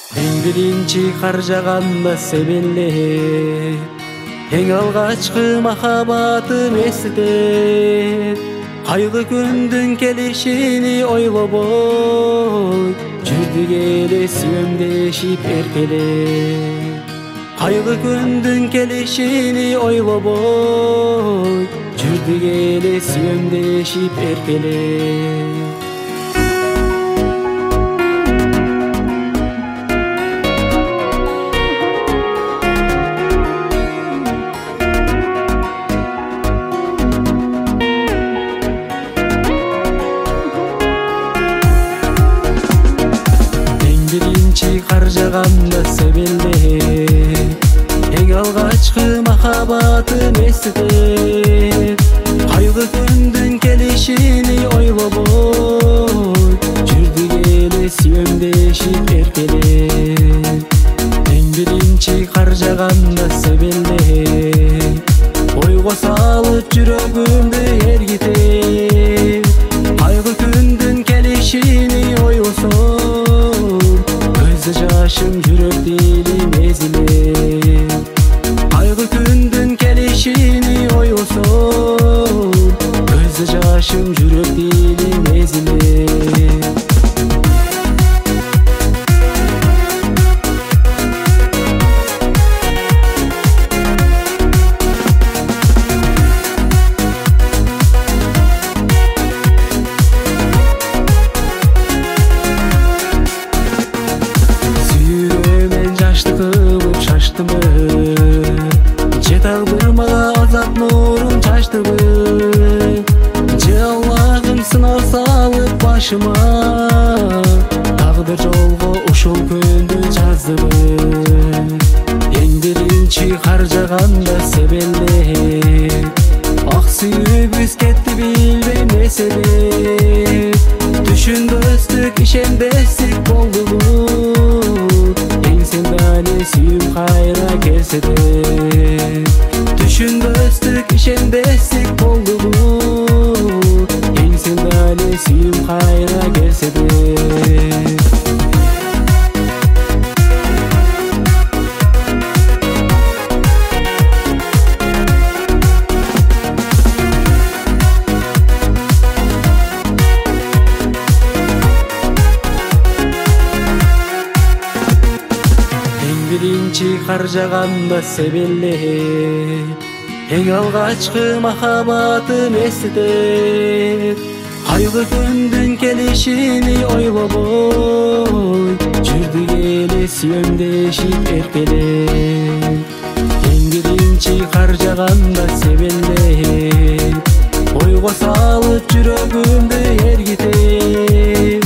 Эң биринчи кар жаганда себелеп, эң алгачкы махаббатым эстетет. Кайгы күндүн келишини ойлобой, жүрдүк эле сүйөмдешип эркелеп. Кайгы күндүн келишини ойлобой, жүрдүк эле сүйөмдешип эркелеп. Кар жаганда себелеп, эң алгачкы махаббатым эстетет. Кайгы күндүн келишини ойлобой, жүрдүк эле сүйөмдешип эркелеп. Эң биринчи кар жаганда себелеп, ойго салып жүрөгүмдү эргитеп. Кайгы күндүн келишини ойлосом, жашым жүрөк дилим эзилет. Кайгы күндүн келишини ойлосом, көз жашым жүрөк дилим эзилет. Же тагдыр мага азат нурун чачтыбы, же Аллахым сынак салып башыма, тагдыр жолго ушул күндү жаздыбы. Эң биринчи кар жаганда себелеп, ак сүйүүбүз кетти билбейм эмне себеп. Түшүнбөстүк, ишенбестик болдубу, сүйүм кайра келсе де. Түшүнбөстүк, ишенбестик болдубу, эңсең дали сүйүм кайра келсе де. Биринчи кар жаганда себелеп, эң алгачкы махаббатым эстетет. Кайгы күндүн келишини ойлобой, жүрдүк эле сүйөмдешип эркелеп. Эң биринчи кар жаганда себелеп, ойго салып жүрөгүмдү эргитеп.